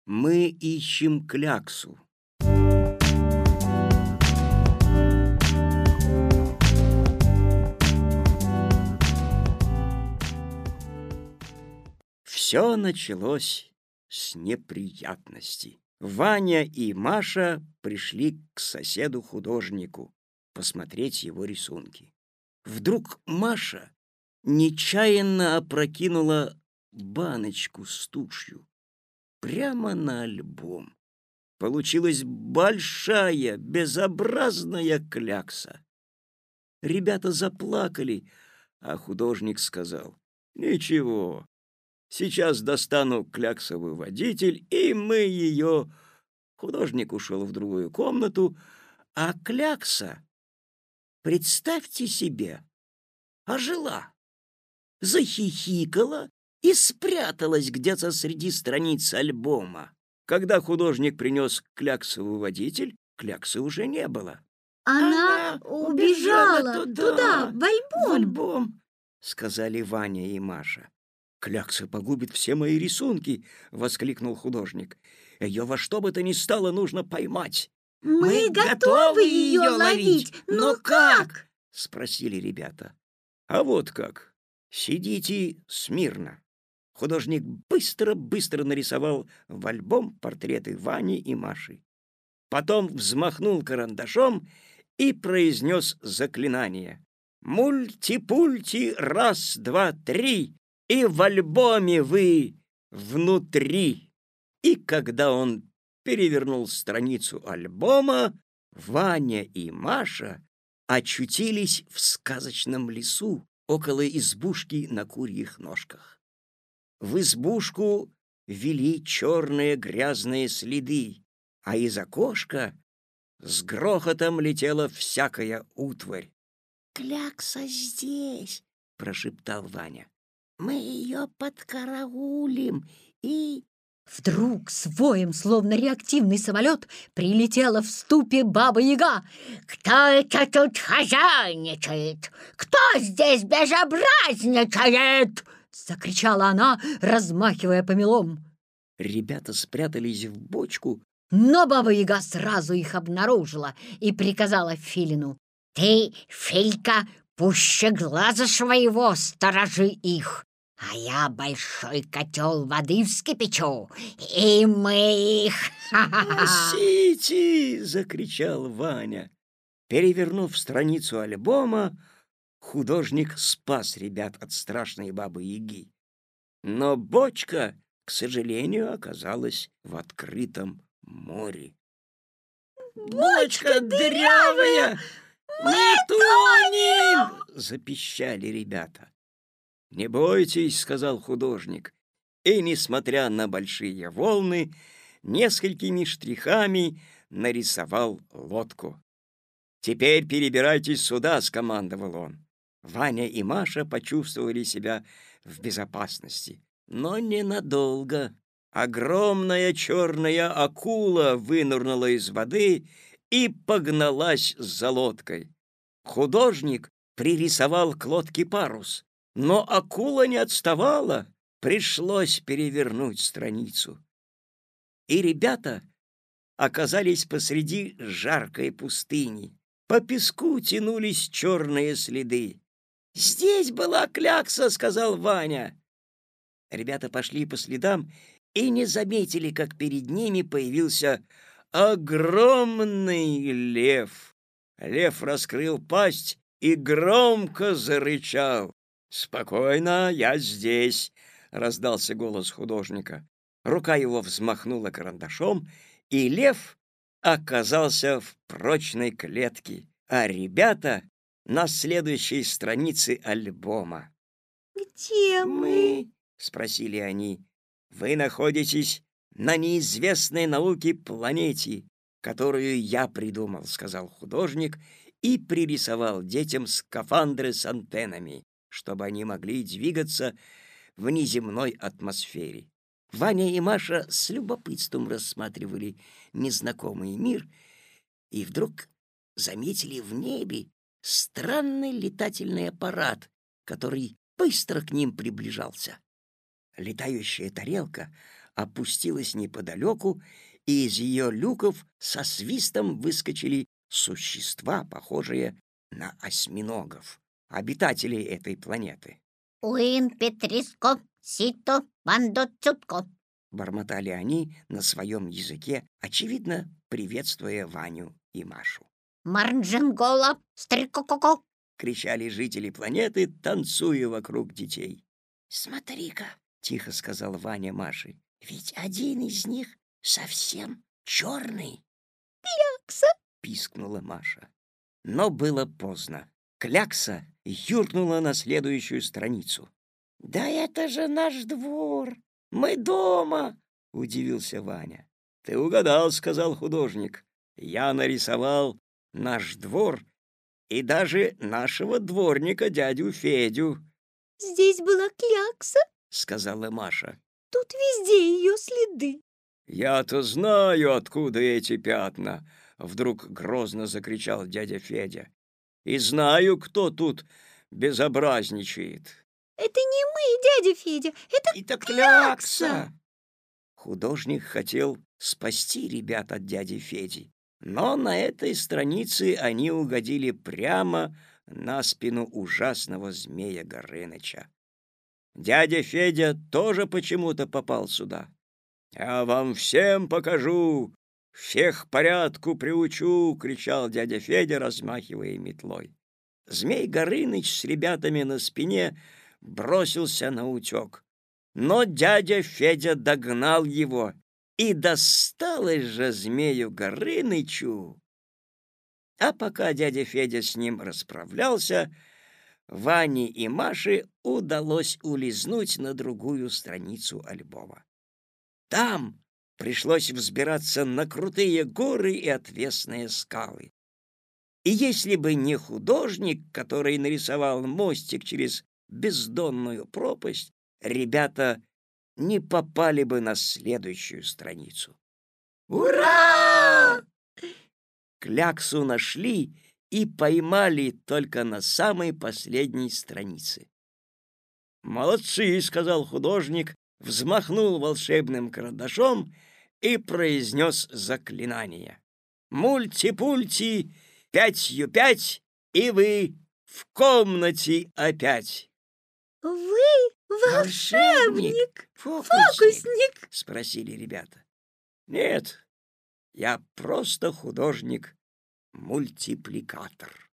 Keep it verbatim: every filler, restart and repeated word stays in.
Мы ищем кляксу. Все началось с неприятностей. Ваня и Маша пришли к соседу-художнику посмотреть его рисунки. Вдруг Маша нечаянно опрокинула баночку с тушью прямо на альбом. Получилась большая, безобразная клякса. Ребята заплакали, а художник сказал: «Ничего, сейчас достану кляксовыводитель, и мы ее...» Художник ушел в другую комнату, а клякса, представьте себе, ожила, захихикала и спряталась где-то среди страниц альбома. Когда художник принес кляксовыводитель, кляксы уже не было. Она, Она убежала, убежала туда, туда, в альбом. В альбом, сказали Ваня и Маша. «Клякса погубит все мои рисунки!» — воскликнул художник. «Ее во что бы то ни стало нужно поймать!» «Мы, Мы готовы ее ловить, но как?» — спросили ребята. «А вот как! Сидите смирно!» Художник быстро-быстро нарисовал в альбом портреты Вани и Маши. Потом взмахнул карандашом и произнес заклинание. «Мульти-пульти, раз, два, три, и в альбоме вы внутри!» И когда он перевернул страницу альбома, Ваня и Маша очутились в сказочном лесу около избушки на курьих ножках. В избушку вели черные грязные следы, а из окошка с грохотом летела всякая утварь. «Клякса здесь!» — прошептал Ваня. «Мы ее подкараулим и...» Вдруг с воем, словно реактивный самолет, прилетела в ступе Баба-Яга. «Кто это тут хозяйничает? Кто здесь безобразничает?» — закричала она, размахивая помелом. Ребята спрятались в бочку, но Баба-Яга сразу их обнаружила и приказала Филину: «Ты, Филька, пуще глаза своего сторожи их, а я большой котел воды вскипячу, и мы их...» «Носите!» — закричал Ваня. Перевернув страницу альбома, художник спас ребят от страшной Бабы-Яги. Но бочка, к сожалению, оказалась в открытом море. «Бочка дырявая! Мы тонем!» — запищали ребята. «Не бойтесь», — сказал художник, и, несмотря на большие волны, несколькими штрихами нарисовал лодку. «Теперь перебирайтесь сюда», — скомандовал он. Ваня и Маша почувствовали себя в безопасности, но ненадолго. Огромная черная акула вынырнула из воды и погналась за лодкой. Художник пририсовал к лодке парус, но акула не отставала, пришлось перевернуть страницу. И ребята оказались посреди жаркой пустыни. По песку тянулись черные следы. «Здесь была клякса», — сказал Ваня. Ребята пошли по следам и не заметили, как перед ними появился огромный лев. Лев раскрыл пасть и громко зарычал. «Спокойно, я здесь», — раздался голос художника. Рука его взмахнула карандашом, и лев оказался в прочной клетке, а ребята — на следующей странице альбома. «Где мы?» — спросили они. «Вы находитесь на неизвестной науке планете, которую я придумал», — сказал художник и пририсовал детям скафандры с антеннами, чтобы они могли двигаться в неземной атмосфере. Ваня и Маша с любопытством рассматривали незнакомый мир и вдруг заметили в небе странный летательный аппарат, который быстро к ним приближался. Летающая тарелка опустилась неподалеку, и из ее люков со свистом выскочили существа, похожие на осьминогов, обитателей этой планеты. «Уин Петриско, сито, бандо цутко». Бормотали они на своем языке, очевидно, приветствуя Ваню и Машу. «Марндженгола, стрикококо». Кричали жители планеты, танцуя вокруг детей. «Смотри-ка», — тихо сказал Ваня Маше, — «ведь один из них совсем черный». «Клякса!» — пискнула Маша. Но было поздно. Клякса юркнула на следующую страницу. «Да это же наш двор! Мы дома!» — удивился Ваня. «Ты угадал», — сказал художник. «Я нарисовал наш двор и даже нашего дворника, дядю Федю», «Здесь была клякса, — сказала Маша. тут везде ее следы». «Я-то знаю, откуда эти пятна», — вдруг грозно закричал дядя Федя. «И знаю, кто тут безобразничает». «Это не мы, дядя Федя, это, «Это клякса!» клякса!» Художник хотел спасти ребят от дяди Феди, но на этой странице они угодили прямо на спину ужасного змея Горыныча. Дядя Федя тоже почему-то попал сюда. «Я вам всем покажу, всех порядку приучу!» — кричал дядя Федя, размахивая метлой. Змей Горыныч с ребятами на спине бросился на утек. Но дядя Федя догнал его, и досталось же змею Горынычу. А пока дядя Федя с ним расправлялся, Ване и Маше удалось улизнуть на другую страницу альбома. Там пришлось взбираться на крутые горы и отвесные скалы. И если бы не художник, который нарисовал мостик через бездонную пропасть, ребята не попали бы на следующую страницу. Ура! Кляксу нашли и поймали только на самой последней странице. «Молодцы!» — сказал художник, взмахнул волшебным карандашом и произнес заклинание. «Мульти-пульти, пятью пять, и вы в комнате опять!» «Вы волшебник, Фокусник?» фокусник!» — спросили ребята. «Нет, я просто художник-мультипликатор».